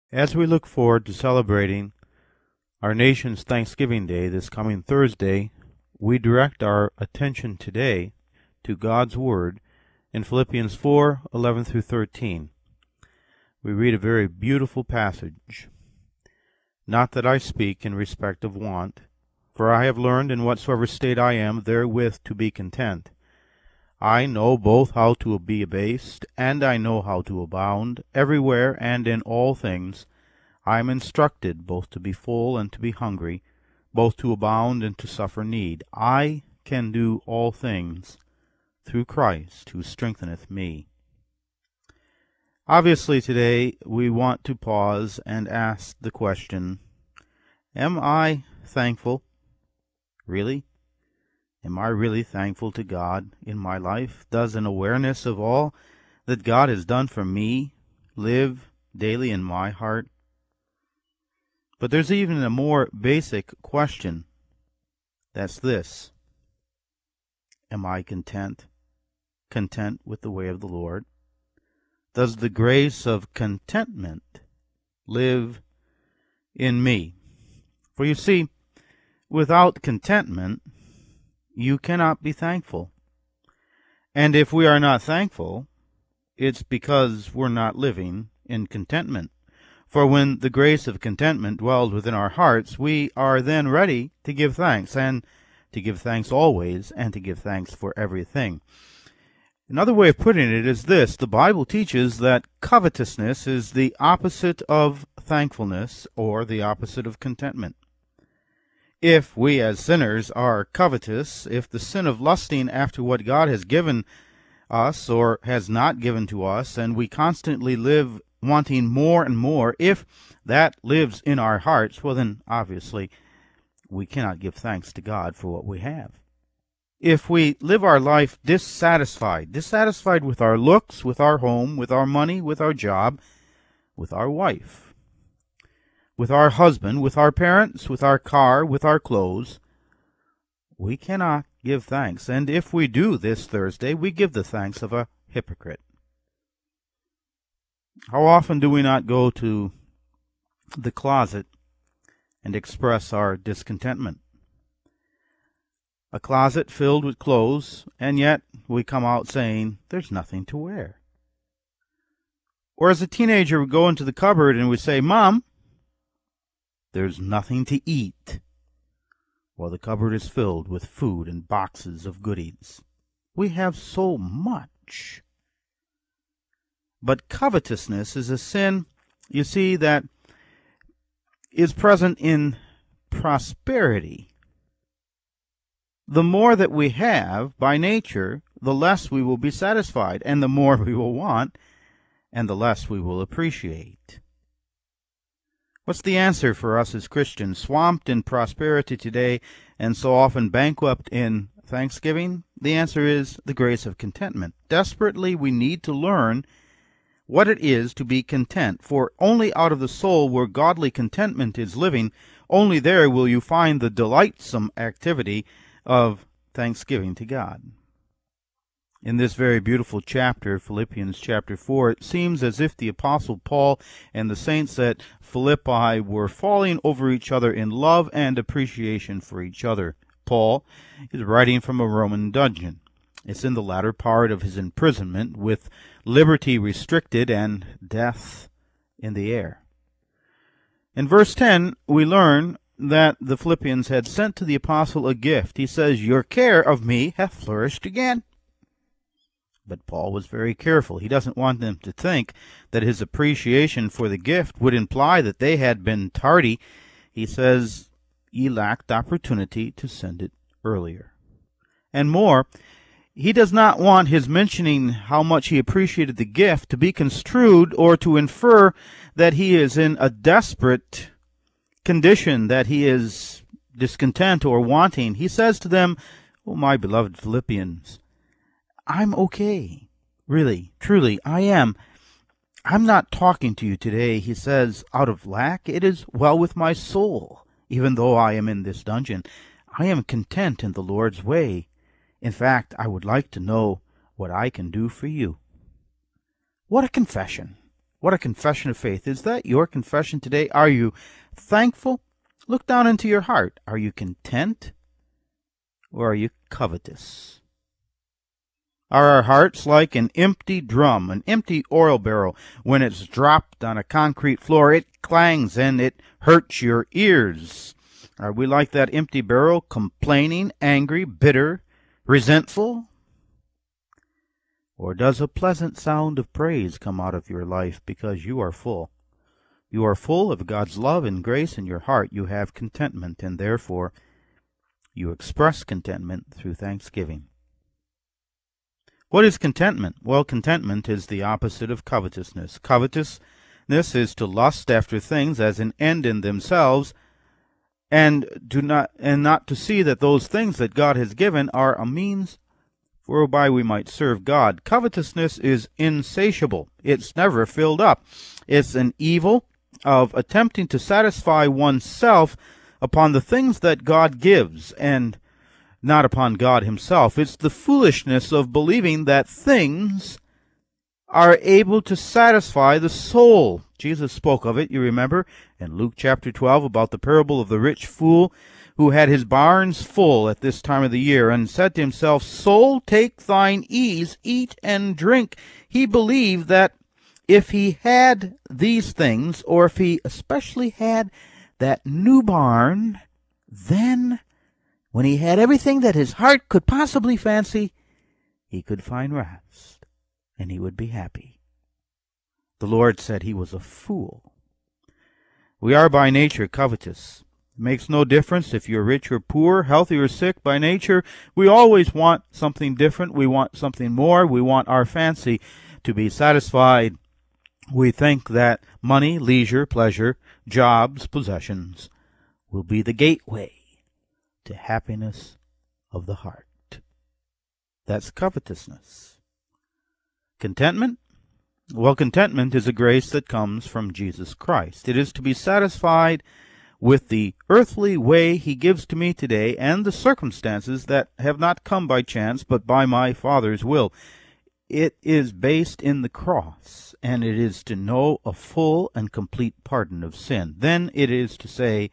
As we look forward to celebrating our nation's Thanksgiving Day this coming Thursday, we direct our attention today to God's Word in Philippians 4:11 through 13. We read a very beautiful passage. Not that I speak in respect of want, for I have learned in whatsoever state I am therewith to be content. I know both how to be abased, and I know how to abound. Everywhere and in all things I am instructed both to be full and to be hungry, both to abound and to suffer need. I can do all things through Christ who strengtheneth me. Obviously today we want to pause and ask the question, am I thankful? Really? Am I really thankful to God in my life? Does an awareness of all that God has done for me live daily in my heart? But there's even a more basic question. That's this. Am I content? Content with the way of the Lord? Does the grace of contentment live in me? For you see, without contentment, you cannot be thankful. And if we are not thankful, it's because we're not living in contentment. For when the grace of contentment dwells within our hearts, we are then ready to give thanks, and to give thanks always, and to give thanks for everything. Another way of putting it is this. The Bible teaches that covetousness is the opposite of thankfulness, or the opposite of contentment. If we as sinners are covetous, if the sin of lusting after what God has given us or has not given to us, and we constantly live wanting more and more, if that lives in our hearts, well then obviously we cannot give thanks to God for what we have. If we live our life dissatisfied with our looks, with our home, with our money, with our job, with our wife, with our husband, with our parents, with our car, with our clothes, we cannot give thanks. And if we do this Thursday, we give the thanks of a hypocrite. How often do we not go to the closet and express our discontentment? A closet filled with clothes, and yet we come out saying, there's nothing to wear. Or as a teenager, we go into the cupboard and we say, Mom, there's nothing to eat, while the cupboard is filled with food and boxes of goodies. We have so much. But covetousness is a sin, you see, that is present in prosperity. The more that we have by nature, the less we will be satisfied, and the more we will want, and the less we will appreciate. What's the answer for us as Christians, swamped in prosperity today and so often bankrupt in thanksgiving? The answer is the grace of contentment. Desperately, we need to learn what it is to be content, for only out of the soul where godly contentment is living, only there will you find the delightsome activity of thanksgiving to God. In this very beautiful chapter, Philippians chapter 4, it seems as if the Apostle Paul and the saints at Philippi were falling over each other in love and appreciation for each other. Paul is writing from a Roman dungeon. It's in the latter part of his imprisonment, with liberty restricted and death in the air. In verse 10, we learn that the Philippians had sent to the apostle a gift. He says, your care of me hath flourished again. But Paul was very careful. He doesn't want them to think that his appreciation for the gift would imply that they had been tardy. He says, ye lacked opportunity to send it earlier. And more, he does not want his mentioning how much he appreciated the gift to be construed or to infer that he is in a desperate condition, that he is discontent or wanting. He says to them, oh, my beloved Philippians, I'm okay. Really, truly, I am. I'm not talking to you today, he says, out of lack. It is well with my soul, even though I am in this dungeon. I am content in the Lord's way. In fact, I would like to know what I can do for you. What a confession. What a confession of faith. Is that your confession today? Are you thankful? Look down into your heart. Are you content? Or are you covetous? Are our hearts like an empty drum, an empty oil barrel? When it's dropped on a concrete floor, it clangs and it hurts your ears. Are we like that empty barrel, complaining, angry, bitter, resentful? Or does a pleasant sound of praise come out of your life because you are full? You are full of God's love and grace in your heart. You have contentment, and therefore you express contentment through thanksgiving. What is contentment? Well, contentment is the opposite of covetousness. Covetousness is to lust after things as an end in themselves, and not to see that those things that God has given are a means whereby we might serve God. Covetousness is insatiable. It's never filled up. It's an evil of attempting to satisfy oneself upon the things that God gives and not upon God himself. It's the foolishness of believing that things are able to satisfy the soul. Jesus spoke of it, you remember, in Luke chapter 12 about the parable of the rich fool who had his barns full at this time of the year and said to himself, "Soul, take thine ease, eat and drink." He believed that if he had these things, or if he especially had that new barn, then when he had everything that his heart could possibly fancy, he could find rest, and he would be happy. The Lord said he was a fool. We are by nature covetous. It makes no difference if you're rich or poor, healthy or sick. By nature, we always want something different. We want something more. We want our fancy to be satisfied. We think that money, leisure, pleasure, jobs, possessions will be the gateway to happiness of the heart. That's covetousness. Contentment? Well, contentment is a grace that comes from Jesus Christ. It is to be satisfied with the earthly way he gives to me today and the circumstances that have not come by chance but by my Father's will. It is based in the cross, and it is to know a full and complete pardon of sin. Then it is to say,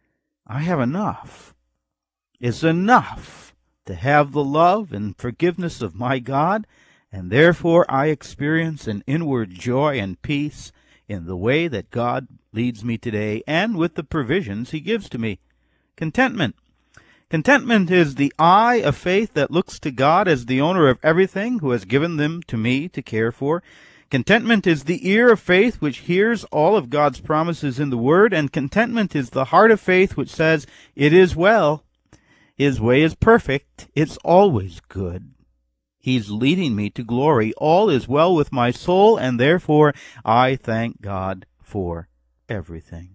I have enough. It's enough to have the love and forgiveness of my God, and therefore I experience an inward joy and peace in the way that God leads me today and with the provisions he gives to me. Contentment. Contentment is the eye of faith that looks to God as the owner of everything, who has given them to me to care for. Contentment is the ear of faith which hears all of God's promises in the Word, and contentment is the heart of faith which says, "It is well. His way is perfect. It's always good. He's leading me to glory. All is well with my soul, and therefore I thank God for everything."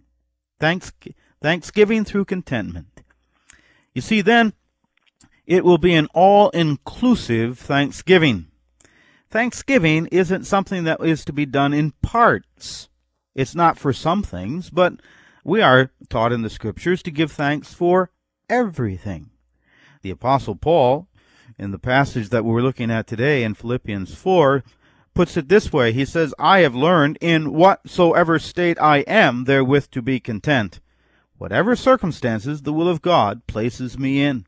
Thanksgiving through contentment. You see, then, it will be an all-inclusive thanksgiving. Thanksgiving isn't something that is to be done in parts. It's not for some things, but we are taught in the Scriptures to give thanks for everything. The Apostle Paul, in the passage that we're looking at today in Philippians 4, puts it this way. He says, "I have learned in whatsoever state I am therewith to be content. Whatever circumstances the will of God places me in."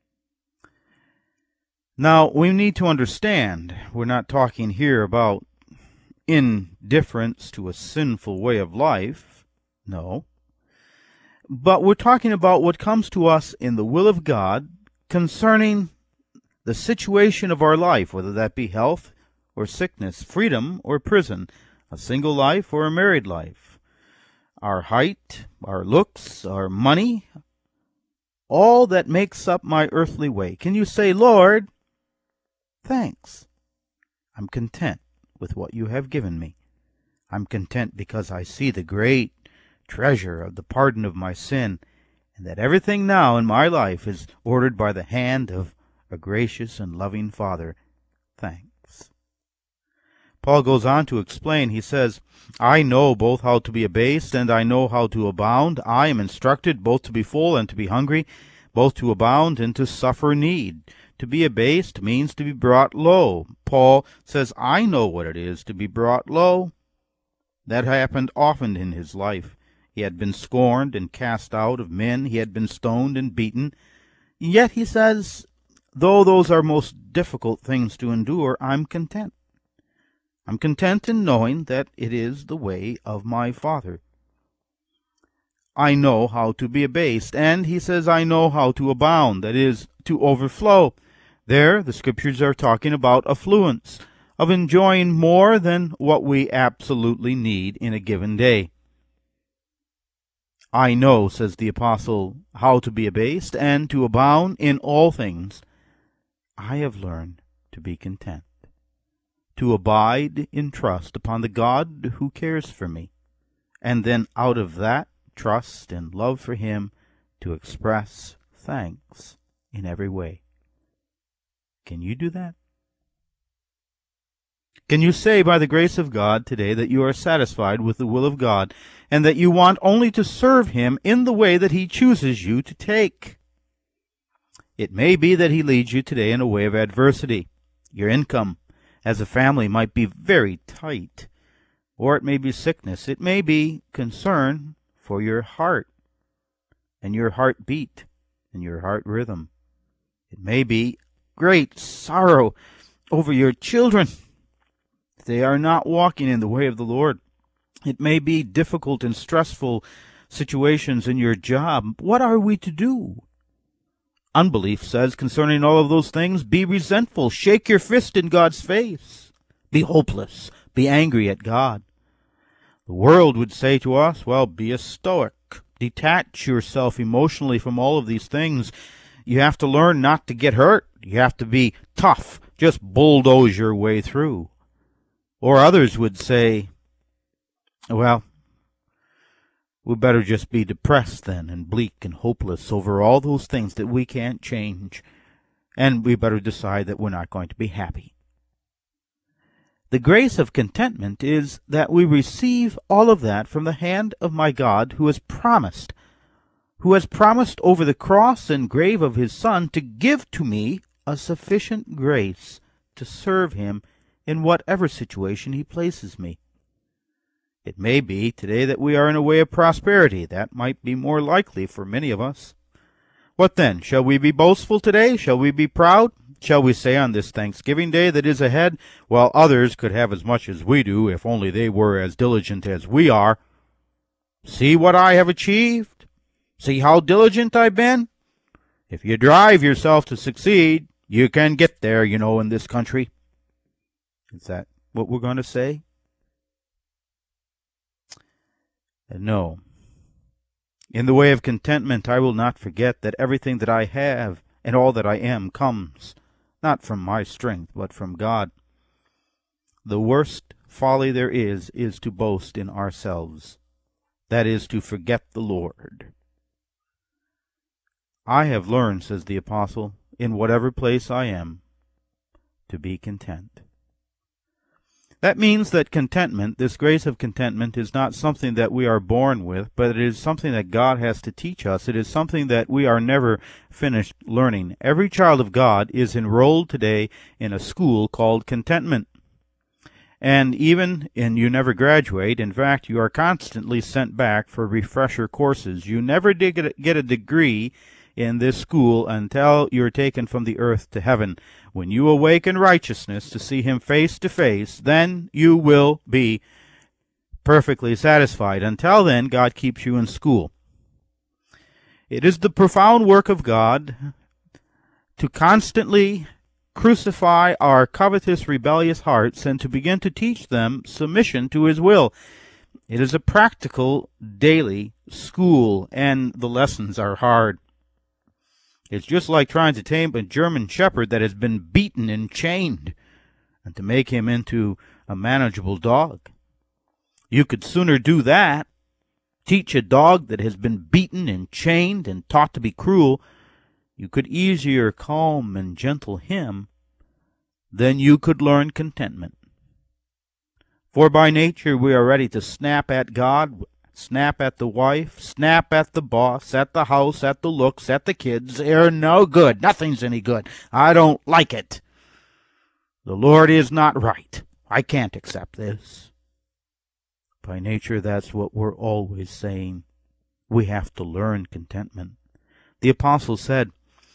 Now, we need to understand, we're not talking here about indifference to a sinful way of life. No. But we're talking about what comes to us in the will of God concerning the situation of our life, whether that be health or sickness, freedom or prison, a single life or a married life, our height, our looks, our money, all that makes up my earthly way. Can you say, "Lord, thanks. I'm content with what you have given me. I'm content because I see the great treasure of the pardon of my sin, and that everything now in my life is ordered by the hand of a gracious and loving Father. Thanks." Paul goes on to explain. He says, "I know both how to be abased, and I know how to abound. I am instructed both to be full and to be hungry, both to abound and to suffer need." To be abased means to be brought low. Paul says, I know what it is to be brought low. That happened often in his life. He had been scorned and cast out of men. He had been stoned and beaten. Yet he says, though those are most difficult things to endure, I'm content. I'm content in knowing that it is the way of my Father. I know how to be abased, and he says I know how to abound, that is, to overflow. There, the Scriptures are talking about affluence, of enjoying more than what we absolutely need in a given day. I know, says the Apostle, how to be abased and to abound in all things. I have learned to be content, to abide in trust upon the God who cares for me, and then out of that trust and love for him to express thanks in every way. Can you do that? Can you say by the grace of God today that you are satisfied with the will of God and that you want only to serve him in the way that he chooses you to take? It may be that he leads you today in a way of adversity. Your income as a family might be very tight, or it may be sickness. It may be concern for your heart and your heartbeat and your heart rhythm. It may be great sorrow over your children. They are not walking in the way of the Lord. It may be difficult and stressful situations in your job. What are we to do? Unbelief says concerning all of those things, be resentful, shake your fist in God's face, be hopeless, be angry at God. The world would say to us, well, be a stoic, detach yourself emotionally from all of these things. You have to learn not to get hurt. You have to be tough, just bulldoze your way through. Or others would say, well, we better just be depressed then and bleak and hopeless over all those things that we can't change, and we better decide that we're not going to be happy. The grace of contentment is that we receive all of that from the hand of my God who has promised over the cross and grave of his Son to give to me a sufficient grace to serve him in whatever situation he places me. It may be today that we are in a way of prosperity. That might be more likely for many of us. What then? Shall we be boastful today? Shall we be proud? Shall we say on this Thanksgiving Day that is ahead, while others could have as much as we do if only they were as diligent as we are, see what I have achieved? See how diligent I've been? If you drive yourself to succeed, you can get there, in this country. Is that what we're going to say? No. In the way of contentment, I will not forget that everything that I have and all that I am comes not from my strength, but from God. The worst folly there is to boast in ourselves. That is to forget the Lord. I have learned, says the Apostle, in whatever place I am, to be content. That means that contentment, this grace of contentment, is not something that we are born with, but it is something that God has to teach us. It is something that we are never finished learning. Every child of God is enrolled today in a school called contentment. And you never graduate. In fact, you are constantly sent back for refresher courses. You never did get a degree in this school until you're taken from the earth to heaven. When you awake in righteousness to see him face to face, then you will be perfectly satisfied. Until then, God keeps you in school. It is the profound work of God to constantly crucify our covetous, rebellious hearts and to begin to teach them submission to his will. It is a practical, daily school, and the lessons are hard. It's just like trying to tame a German shepherd that has been beaten and chained, and to make him into a manageable dog. You could sooner do that, teach a dog that has been beaten and chained and taught to be cruel. You could easier calm and gentle him than you could learn contentment. For by nature we are ready to snap at God, snap at the wife, snap at the boss, at the house, at the looks, at the kids. They're no good. Nothing's any good. I don't like it. The Lord is not right. I can't accept this. By nature, that's what we're always saying. We have to learn contentment. The apostle said,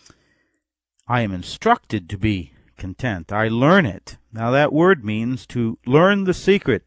I am instructed to be content. I learn it. Now that word means to learn the secret.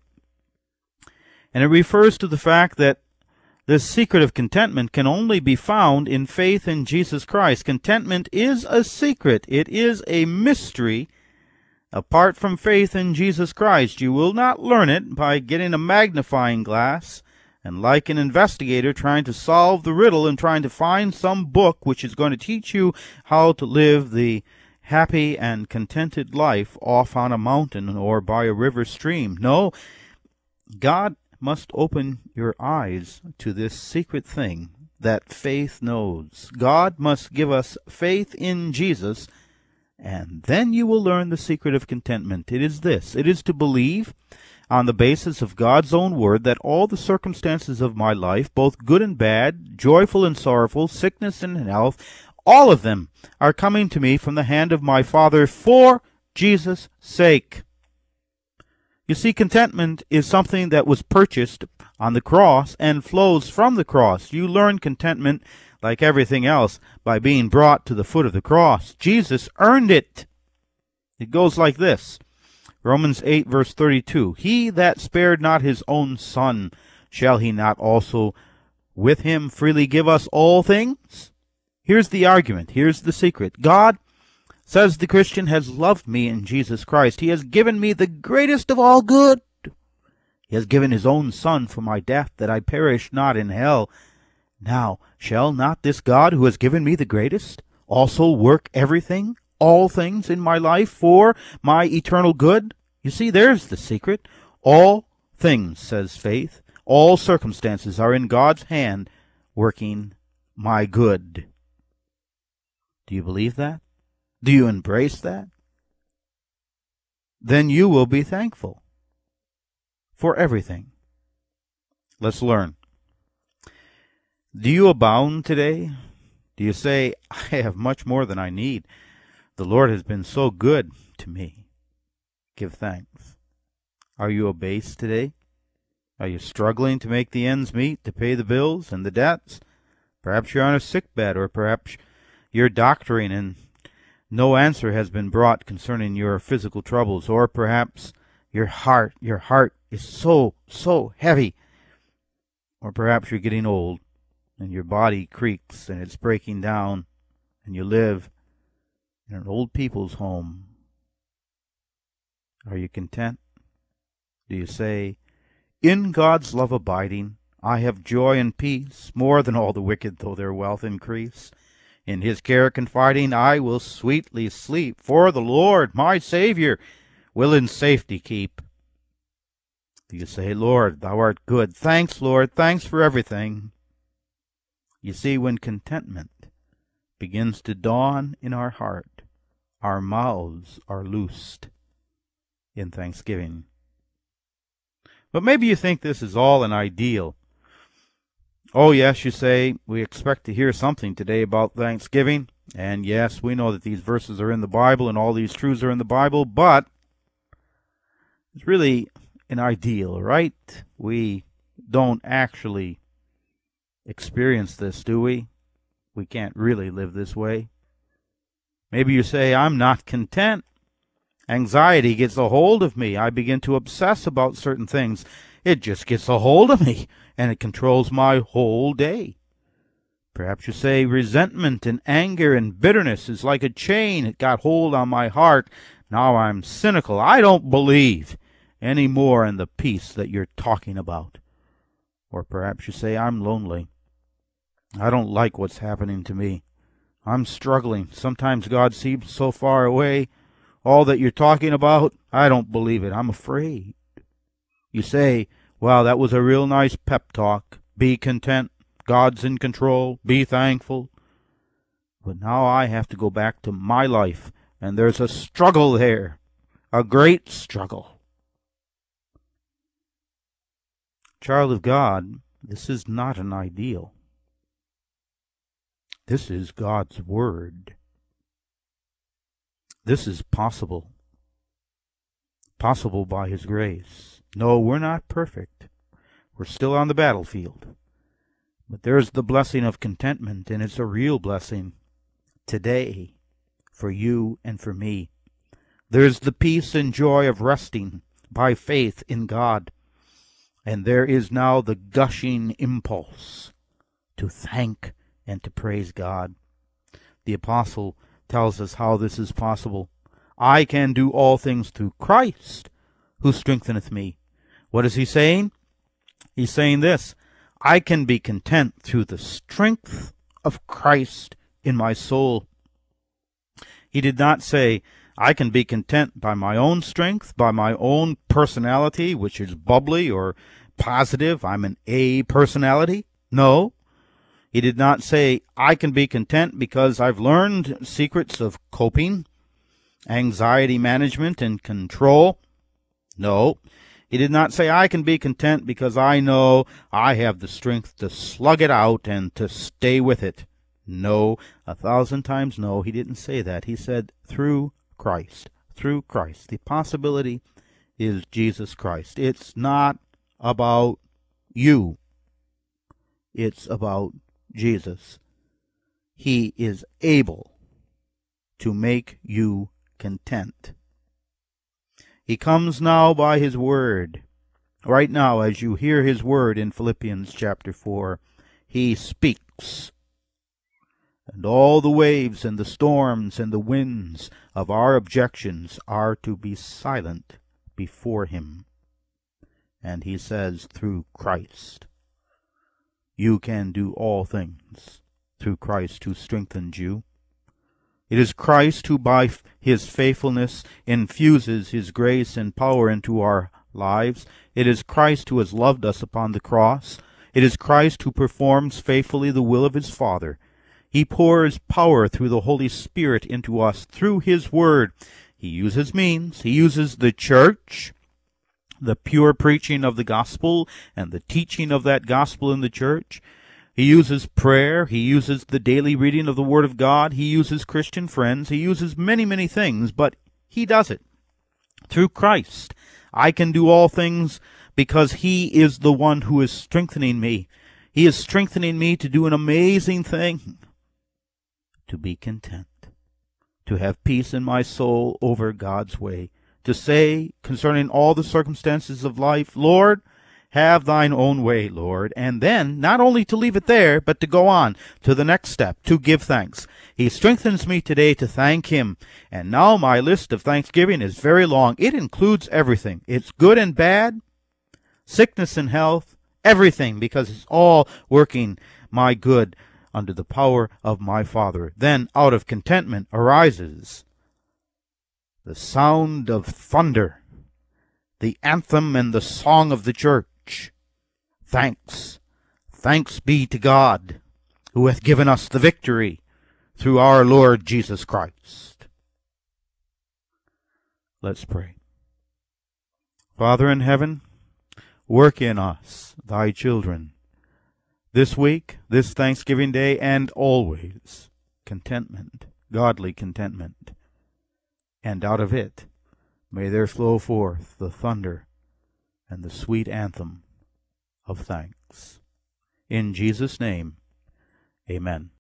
And it refers to the fact that this secret of contentment can only be found in faith in Jesus Christ. Contentment is a secret. It is a mystery. Apart from faith in Jesus Christ, you will not learn it by getting a magnifying glass and, like an investigator, trying to solve the riddle and trying to find some book which is going to teach you how to live the happy and contented life off on a mountain or by a river stream. No, God must open your eyes to this secret thing that faith knows. God must give us faith in Jesus, and then you will learn the secret of contentment. It is this. It is to believe on the basis of God's own word that all the circumstances of my life, both good and bad, joyful and sorrowful, sickness and health, all of them are coming to me from the hand of my Father for Jesus' sake. You see, contentment is something that was purchased on the cross and flows from the cross. You learn contentment, like everything else, by being brought to the foot of the cross. Jesus earned it. It goes like this. Romans 8, verse 32. He that spared not his own son, shall he not also with him freely give us all things? Here's the argument. Here's the secret. God, says the Christian, has loved me in Jesus Christ. He has given me the greatest of all good. He has given his own Son for my death, that I perish not in hell. Now, shall not this God, who has given me the greatest, also work everything, all things in my life for my eternal good? You see, there's the secret. All things, says faith, all circumstances are in God's hand, working my good. Do you believe that? Do you embrace that? Then you will be thankful for everything. Let's learn. Do you abound today? Do you say, I have much more than I need? The Lord has been so good to me. Give thanks. Are you abased today? Are you struggling to make the ends meet, to pay the bills and the debts? Perhaps you're on a sick bed, or perhaps you're doctoring and no answer has been brought concerning your physical troubles, or perhaps your heart is so heavy, or perhaps you're getting old and your body creaks and it's breaking down, and you live in an old people's home. Are you content? Do you say, in God's love abiding, I have joy and peace, more than all the wicked, though their wealth increase? In his care confiding, I will sweetly sleep, for the Lord, my Savior, will in safety keep. Do you say, Lord, thou art good. Thanks, Lord, thanks for everything. You see, when contentment begins to dawn in our heart, our mouths are loosed in thanksgiving. But maybe you think this is all an ideal. Oh, yes, you say, we expect to hear something today about Thanksgiving. And yes, we know that these verses are in the Bible and all these truths are in the Bible, but it's really an ideal, right? We don't actually experience this, do we? We can't really live this way. Maybe you say, I'm not content. Anxiety gets a hold of me. I begin to obsess about certain things. It just gets a hold of me, and it controls my whole day. Perhaps you say resentment and anger and bitterness is like a chain. It got hold on my heart. Now I'm cynical. I don't believe any more in the peace that you're talking about. Or perhaps you say, I'm lonely. I don't like what's happening to me. I'm struggling. Sometimes God seems so far away. All that you're talking about, I don't believe it. I'm afraid. You say, well, that was a real nice pep talk. Be content. God's in control. Be thankful. But now I have to go back to my life, and there's a struggle there, a great struggle. Child of God, this is not an ideal. This is God's Word. This is possible. Possible by His grace. No, we're not perfect. We're still on the battlefield. But there's the blessing of contentment, and it's a real blessing today for you and for me. There's the peace and joy of resting by faith in God. And there is now the gushing impulse to thank and to praise God. The apostle tells us how this is possible. I can do all things through Christ who strengtheneth me. What is he saying? He's saying this: I can be content through the strength of Christ in my soul. He did not say, I can be content by my own strength, by my own personality, which is bubbly or positive. I'm an A personality. No. He did not say, I can be content because I've learned secrets of coping, anxiety management, and control. No. He did not say, I can be content because I know I have the strength to slug it out and to stay with it. No, 1,000 times no, he didn't say that. He said, through Christ. Through Christ. The possibility is Jesus Christ. It's not about you. It's about Jesus. He is able to make you content. He comes now by his word. Right now, as you hear his word in Philippians chapter 4, he speaks. And all the waves and the storms and the winds of our objections are to be silent before him. And he says, through Christ, you can do all things through Christ who strengthens you. It is Christ who by his faithfulness infuses his grace and power into our lives. It is Christ who has loved us upon the cross. It is Christ who performs faithfully the will of his Father. He pours power through the Holy Spirit into us through his word. He uses means. He uses the church, the pure preaching of the gospel and the teaching of that gospel in the church. He uses prayer. He uses the daily reading of the Word of God. He uses Christian friends. He uses many, many things, but he does it through Christ. I can do all things because he is the one who is strengthening me. He is strengthening me to do an amazing thing, to be content, to have peace in my soul over God's way, to say concerning all the circumstances of life, Lord, have thine own way, Lord. And then, not only to leave it there, but to go on to the next step, to give thanks. He strengthens me today to thank him. And now my list of thanksgiving is very long. It includes everything. It's good and bad, sickness and health, everything, because it's all working my good under the power of my Father. Then, out of contentment arises the sound of thunder, the anthem and the song of the church. Thanks. Thanks be to God, who hath given us the victory through our Lord Jesus Christ. Let's pray. Father in heaven, work in us, thy children, this week, this Thanksgiving Day, and always contentment, godly contentment. And out of it may there flow forth the thunder and the sweet anthem of thanks. In Jesus' name, amen.